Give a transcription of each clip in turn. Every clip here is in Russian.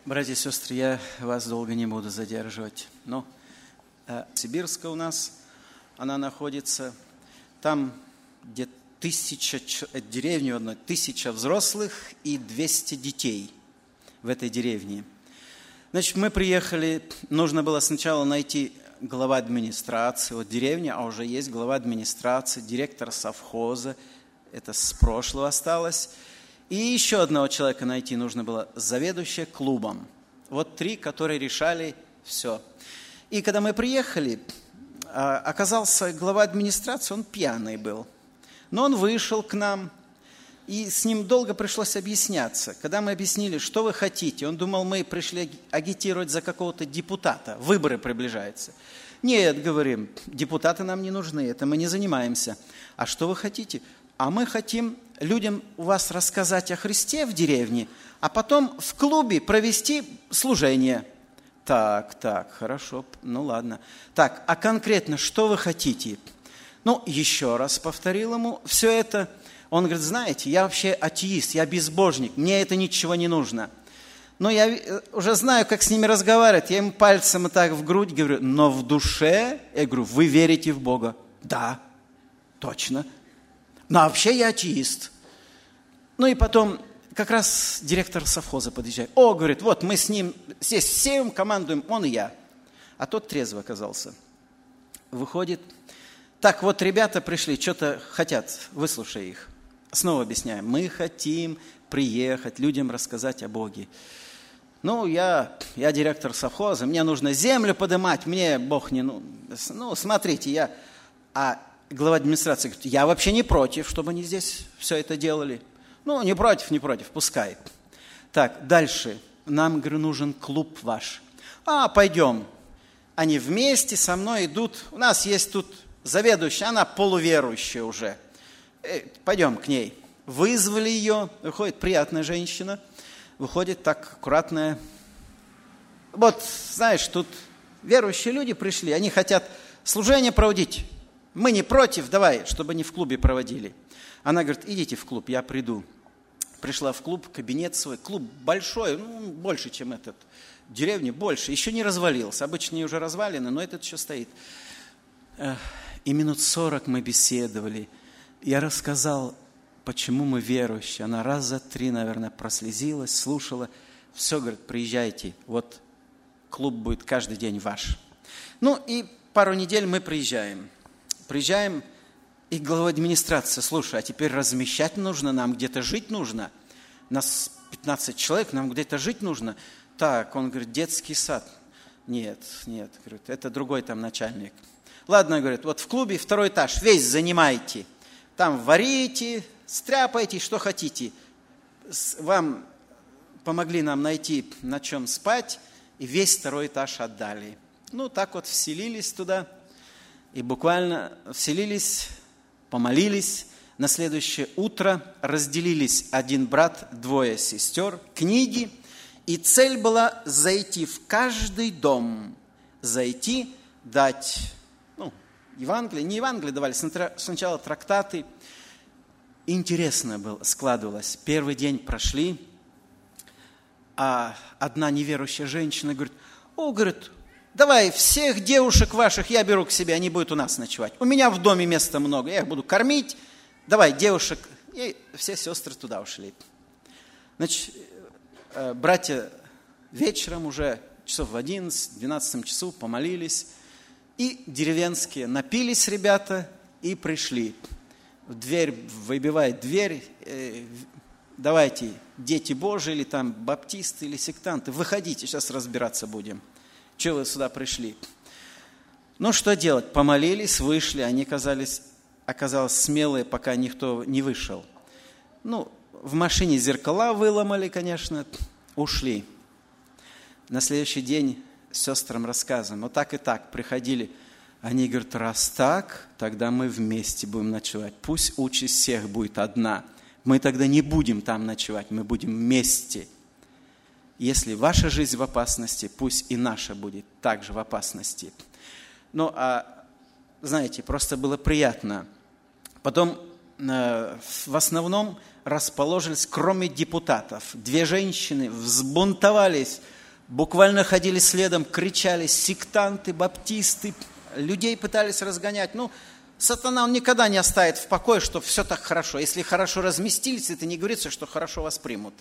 Братья и сестры, я вас долго не буду задерживать. Сибирска у нас, она находится. Там где 1000 деревни в одной, 1000 взрослых и 200 детей в этой деревне. Значит, мы приехали, нужно было сначала найти глава администрации, вот деревня, а уже есть глава администрации, директор совхоза, это с прошлого осталось. И еще одного человека найти нужно было, заведующая клубом. Вот 3, которые решали все. И когда мы приехали, оказался глава администрации, он пьяный был. Но он вышел к нам, и с ним долго пришлось объясняться. Когда мы объяснили, что вы хотите, он думал, мы пришли агитировать за какого-то депутата, выборы приближаются. Нет, говорим, депутаты нам не нужны, это мы не занимаемся. А что вы хотите? А мы хотим людям у вас рассказать о Христе в деревне, а потом в клубе провести служение. Так, хорошо, ладно. Так, а конкретно что вы хотите? Еще раз повторил ему все это. Он говорит, знаете, я вообще атеист, я безбожник, мне это ничего не нужно. Но я уже знаю, как с ними разговаривать. Я им пальцем так в грудь говорю, но в душе, я говорю, вы верите в Бога? Да, точно. А вообще я атеист. И потом как раз директор совхоза подъезжает. Говорит, вот мы с ним здесь всем командуем, он и я. А тот трезво оказался. Выходит, так вот ребята пришли, что-то хотят, выслушай их. Снова объясняем, мы хотим приехать, людям рассказать о Боге. Я директор совхоза, мне нужно землю поднимать, мне Бог не нужен. Смотрите, А глава администрации говорит, я вообще не против, чтобы они здесь все это делали. Не против, пускай. Так, дальше. Нам, говорю, нужен клуб ваш. Пойдем. Они вместе со мной идут. У нас есть тут заведующая, она полуверующая уже. Пойдем к ней. Вызвали ее. Выходит приятная женщина. Выходит так аккуратная. Вот, знаешь, тут верующие люди пришли. Они хотят служение проводить. Мы не против, давай, чтобы не в клубе проводили. Она говорит, идите в клуб, я приду. Пришла в клуб, кабинет свой. Клуб большой, больше, чем этот. Деревни больше. Еще не развалился. Обычные уже развалины, но этот еще стоит. И минут 40 мы беседовали. Я рассказал, почему мы верующие. Она раза 3, наверное, прослезилась, слушала. Все, говорит, приезжайте. Вот клуб будет каждый день ваш. И пару недель мы приезжаем. Приезжаем, и глава администрации, слушай, а теперь размещать нужно, нам где-то жить нужно. Нас 15 человек, нам где-то жить нужно. Так, он говорит, детский сад. Нет, говорит, это другой там начальник. Ладно, говорит, вот в клубе 2 этаж, весь занимайте. Там варите, стряпайте, что хотите. Вам помогли нам найти, на чем спать, и весь 2 этаж отдали. Так вот вселились туда. И буквально вселились, помолились. На следующее утро разделились 1 брат, 2 сестер, книги. И цель была зайти в каждый дом. Зайти, дать, Евангелие. Не Евангелие давали, сначала трактаты. Интересно было, складывалось. Первый день прошли, а одна неверующая женщина говорит, говорит, давай всех девушек ваших я беру к себе, они будут у нас ночевать. У меня в доме места много, я их буду кормить. Давай, девушек. И все сестры туда ушли. Значит, братья вечером уже часов в 11-12 часу помолились. И деревенские напились ребята и пришли. В дверь, выбивает дверь. Давайте, дети Божии, или там баптисты, или сектанты, выходите, сейчас разбираться будем. Чего вы сюда пришли? Что делать? Помолились, вышли, они оказалось смелые, пока никто не вышел. В машине зеркала выломали, конечно, ушли. На следующий день сестрам рассказываем, вот так и так приходили. Они говорят, раз так, тогда мы вместе будем ночевать. Пусть участь всех будет одна. Мы тогда не будем там ночевать, мы будем вместе. Если ваша жизнь в опасности, пусть и наша будет также в опасности. Знаете, просто было приятно. Потом в основном расположились, кроме депутатов. 2 женщины взбунтовались. буквально ходили следом, кричали сектанты, баптисты, людей пытались разгонять. Ну, сатана, он никогда не оставит в покое, что все так хорошо. Если хорошо разместились, это не говорится, что хорошо вас примут.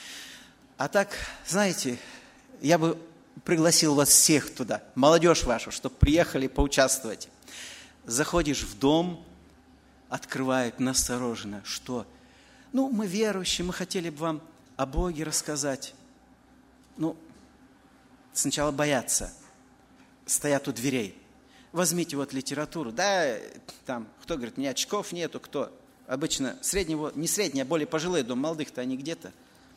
А так, знаете, я бы пригласил вас всех туда, молодежь вашу, чтобы приехали поучаствовать. Заходишь в дом, открывают настороженно, что? Ну, мы верующие, мы хотели бы вам о Боге рассказать. Ну, сначала боятся, стоят у дверей. Возьмите вот литературу. Да, там, кто говорит, у меня очков нету, кто? Обычно среднего, не средний, а более пожилые, дом молодых-то они где-то.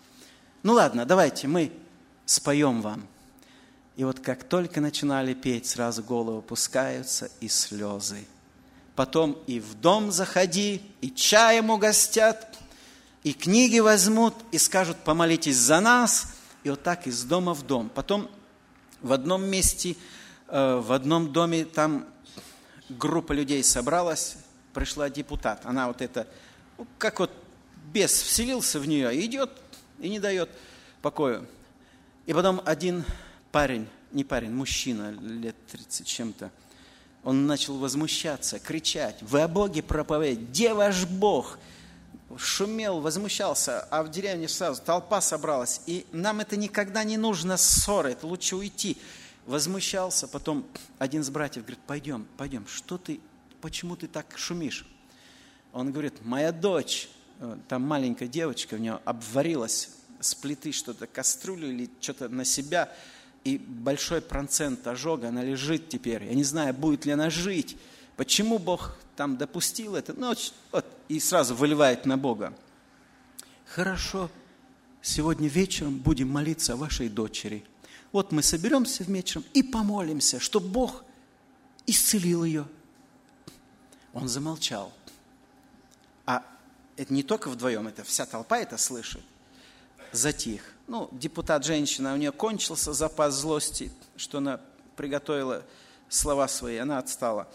Ну ладно, давайте мы споем вам. И вот как только начинали петь, сразу голову опускаются и слезы. Потом и в дом заходи, и чаем угостят, и книги возьмут, и скажут, помолитесь за нас. И вот так из дома в дом. Потом в одном месте, в одном доме, там группа людей собралась, пришла депутат. Она вот это, как вот бес вселился в нее, идет и не дает покою. И потом один парень, не парень, мужчина, лет 30 чем-то, он начал возмущаться, кричать, вы о Боге проповедуете, где ваш Бог? Шумел, возмущался, а в деревне сразу толпа собралась. И нам это никогда не нужно, ссоры, это лучше уйти. Возмущался, потом один из братьев говорит, пойдем, что ты, почему ты так шумишь? Он говорит, моя дочь, там маленькая девочка, у нее обварилась с плиты что-то, кастрюлю или что-то на себя, и большой процент ожога, она лежит теперь. Я не знаю, будет ли она жить. Почему Бог там допустил это? Ну, вот, и сразу выливает на Бога. Хорошо, сегодня вечером будем молиться о вашей дочери. Вот мы соберемся вечером и помолимся, чтобы Бог исцелил ее. Он замолчал. А это не только вдвоем, это вся толпа это слышит. Затих. Ну, депутат женщина, у нее кончился запас злости, что она приготовила слова свои, она отстала.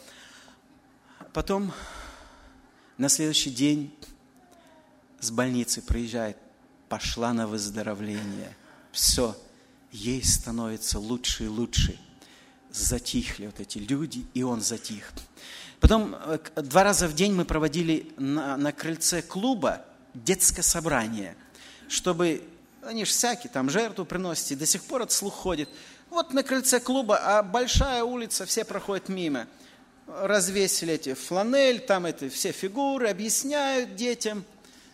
Потом на следующий день с больницы приезжает, пошла на выздоровление. Все, ей становится лучше и лучше. Затихли вот эти люди, и он затих. Потом 2 раза в день мы проводили на крыльце клуба детское собрание, чтобы, они же всякие, там жертву приносят, и до сих пор этот слух ходит. Вот на крыльце клуба, а большая улица, все проходят мимо. Развесили эти фланель, там это все фигуры, объясняют детям.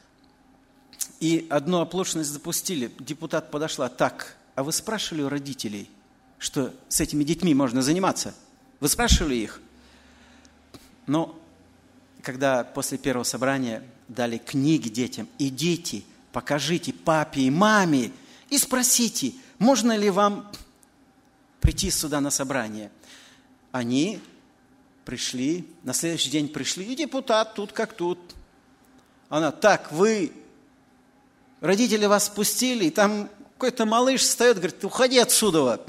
И одну оплошность допустили. Депутат подошла, так, а вы спрашивали у родителей, что с этими детьми можно заниматься? Вы спрашивали их? Но когда после первого собрания дали книги детям, идите, покажите папе и маме и спросите, можно ли вам прийти сюда на собрание. Они пришли, на следующий день пришли, и депутат тут как тут. Она, так, вы, родители вас спустили, и там какой-то малыш встает, говорит, уходи отсюда.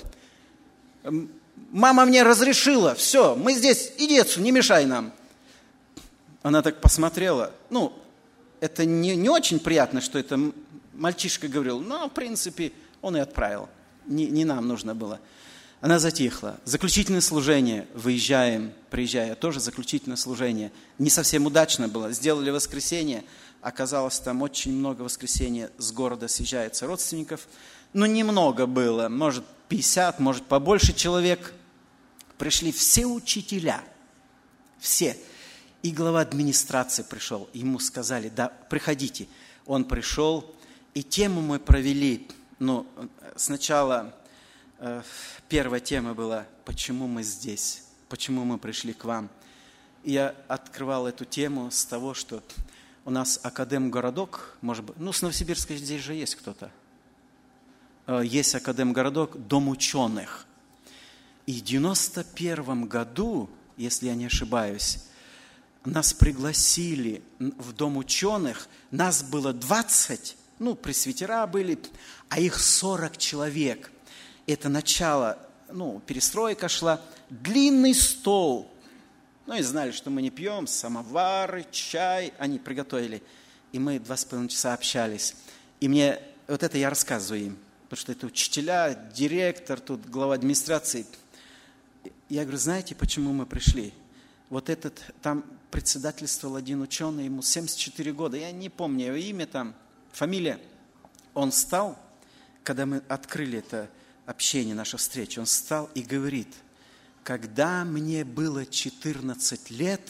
Мама мне разрешила, все, мы здесь, иди отсюда, не мешай нам. Она так посмотрела, ну, это не очень приятно, что это мальчишка говорил, но, в принципе, он и отправил, не нам нужно было. Она затихла. Заключительное служение, выезжаем, приезжая, тоже заключительное служение. Не совсем удачно было. Сделали воскресенье, оказалось, там очень много воскресенья с города съезжается родственников. Но немного было, может 50, может побольше человек. Пришли все учителя, все. И глава администрации пришел, ему сказали, да, приходите. Он пришел, и тему мы провели, ну, сначала... Первая тема была, почему мы здесь, почему мы пришли к вам. И я открывал эту тему с того, что у нас академгородок, может быть, ну, с Новосибирска здесь же есть кто-то. Есть академгородок, дом ученых. И в 91 году, если я не ошибаюсь, нас пригласили в дом ученых, нас было 20, ну, пресвитера были, а их 40 человек. Это начало, ну, перестройка шла, длинный стол. Ну, и знали, что мы не пьем, самовары, чай, они приготовили. И мы 2,5 часа общались. И мне, вот это я рассказываю им. потому что это учителя, директор, тут глава администрации. Я говорю, знаете, почему мы пришли? Вот этот, там председательствовал один ученый, ему 74 года, я не помню его имя там, фамилия. Он встал, когда мы открыли это общение, наша встреча, он встал и говорит, когда мне было 14 лет,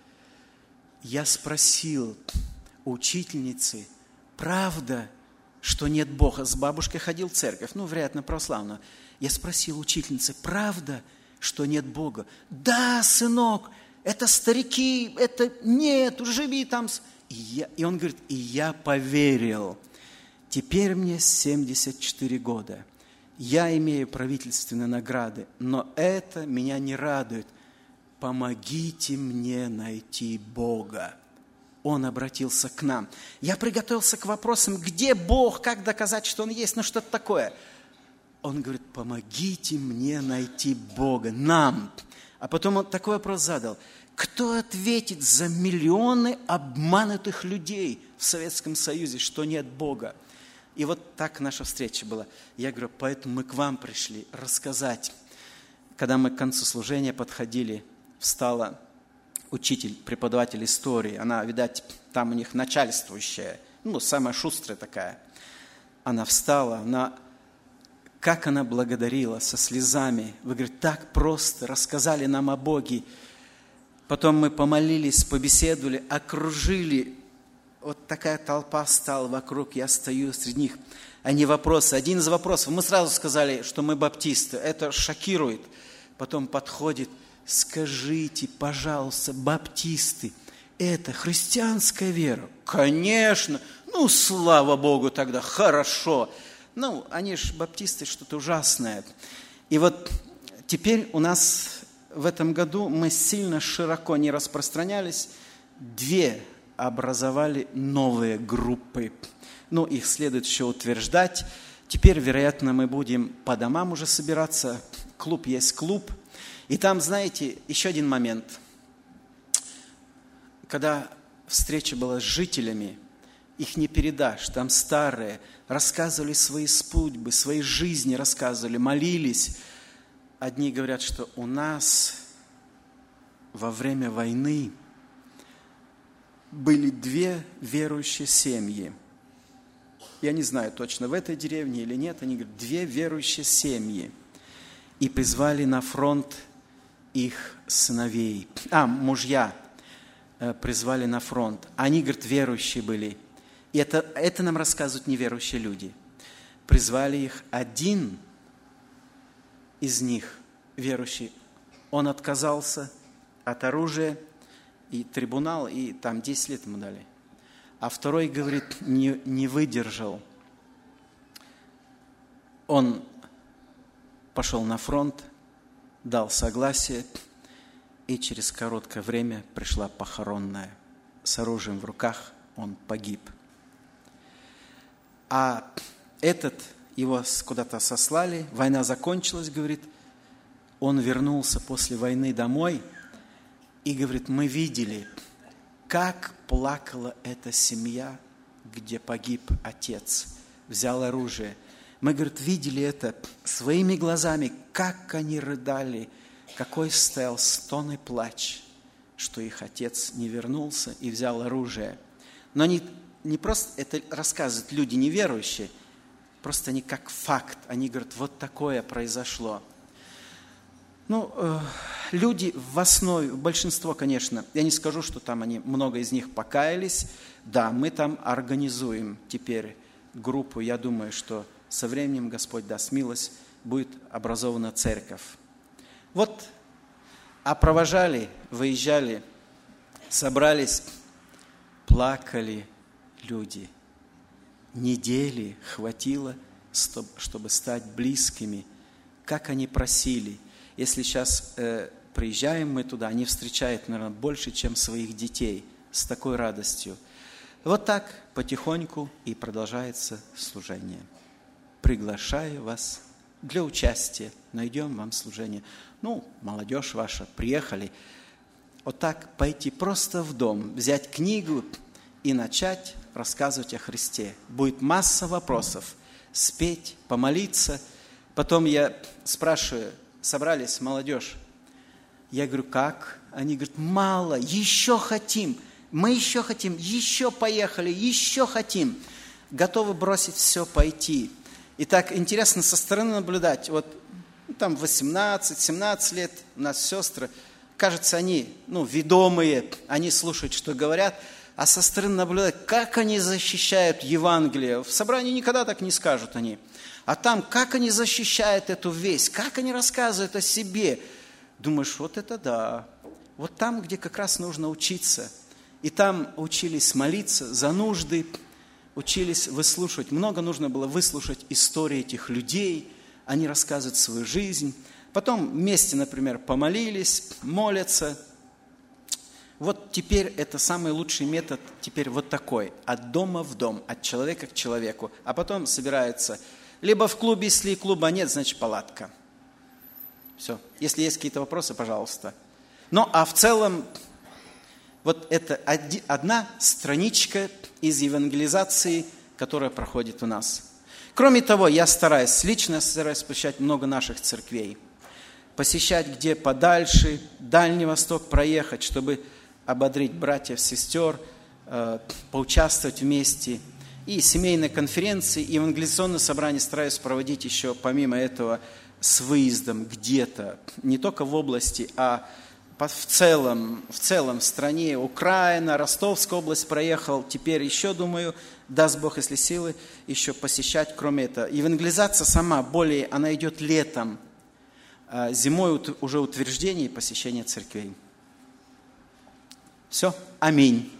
я спросил у учительницы, правда, что нет Бога? С бабушкой ходил в церковь, вероятно, православную. Я спросил учительницы, правда, что нет Бога? Да, сынок, это старики, это нет, живи там. И он говорит, и я поверил. Теперь мне 74 года. Я имею правительственные награды, но это меня не радует. Помогите мне найти Бога. Он обратился к нам. Я приготовился к вопросам, где Бог, как доказать, что Он есть, что-то такое. Он говорит, помогите мне найти Бога, нам. А потом он такой вопрос задал. Кто ответит за миллионы обманутых людей в Советском Союзе, что нет Бога? И вот так наша встреча была. Я говорю, поэтому мы к вам пришли рассказать. Когда мы к концу служения подходили, встала учитель, преподаватель истории. Она, видать, там у них начальствующая, самая шустрая такая. Она встала, как она благодарила, со слезами. Вы, говорите, так просто рассказали нам о Боге. Потом мы помолились, побеседовали, окружили. Вот такая толпа стала вокруг, я стою среди них. Они вопросы, один из вопросов. Мы сразу сказали, что мы баптисты. Это шокирует. Потом подходит, скажите, пожалуйста, баптисты, это христианская вера? Конечно. Слава Богу тогда, хорошо. Они же баптисты, что-то ужасное. И вот теперь у нас в этом году мы сильно широко не распространялись. 2 образовали новые группы. Их следует еще утверждать. Теперь, вероятно, мы будем по домам уже собираться. Клуб есть клуб. И там, знаете, еще один момент. Когда встреча была с жителями, их не передашь. Там старые рассказывали свои судьбы, свои жизни рассказывали, молились. Одни говорят, что у нас во время войны были 2 верующие семьи. Я не знаю точно, в этой деревне или нет. Они говорят, 2 верующие семьи. И призвали на фронт их сыновей. Мужья призвали на фронт. Они, говорят, верующие были. И это нам рассказывают неверующие люди. Призвали их, один из них, верующий, он отказался от оружия, и трибунал, и там 10 лет ему дали. А второй, говорит, не выдержал. Он пошел на фронт, дал согласие, и через короткое время пришла похоронная. С оружием в руках он погиб. А этот, его куда-то сослали, война закончилась, говорит, он вернулся после войны домой, и, говорит, мы видели, как плакала эта семья, где погиб отец, взял оружие. Мы, говорит, видели это своими глазами, как они рыдали, какой стоял стон и плач, что их отец не вернулся и взял оружие. Но они не просто это рассказывают люди неверующие, просто они как факт, они говорят, вот такое произошло. Люди в основе, большинство, конечно, я не скажу, что там много из них покаялись. Да, мы там организуем теперь группу, я думаю, что со временем Господь даст милость, будет образована церковь. Вот, провожали, выезжали, собрались, плакали люди. Недели хватило, чтобы стать близкими, как они просили. Если сейчас приезжаем мы туда, они встречают, наверное, больше, чем своих детей, с такой радостью. Вот так потихоньку и продолжается служение. Приглашаю вас для участия. Найдем вам служение. Молодежь ваша, приехали. Вот так пойти просто в дом, взять книгу и начать рассказывать о Христе. Будет масса вопросов. спеть, помолиться. Потом я спрашиваю, собрались, молодежь. Я говорю, как? Они говорят, мало, еще хотим. Мы еще хотим, еще поехали, еще хотим. Готовы бросить все, пойти. И так интересно со стороны наблюдать. Вот там 18-17 лет у нас сестры. Кажется, они ведомые, они слушают, что говорят. А со стороны наблюдать, как они защищают Евангелие. В собрании никогда так не скажут они. А там, как они защищают эту весть, как они рассказывают о себе. Думаешь, вот это да. Вот там, где как раз нужно учиться. И там учились молиться за нужды, учились выслушивать. Много нужно было выслушать истории этих людей. Они рассказывают свою жизнь. Потом вместе, например, помолились, молятся. Вот теперь это самый лучший метод, теперь вот такой. От дома в дом, от человека к человеку. А потом собираются либо в клубе, если клуба нет, значит палатка. Все. Если есть какие-то вопросы, пожалуйста. Ну, а в целом, вот это одна страничка из евангелизации, которая проходит у нас. Кроме того, я лично стараюсь посещать много наших церквей. Посещать где подальше, Дальний Восток проехать, чтобы ободрить братьев, сестер, поучаствовать вместе. И семейные конференции, и евангелизационные собрания стараюсь проводить еще помимо этого с выездом где-то, не только в области, а в целом в стране. Украина, Ростовская область проехал, теперь еще, думаю, даст Бог, если силы, еще посещать, кроме этого. Евангелизация сама, она идет летом, зимой уже утверждение и посещение церквей. Все, аминь.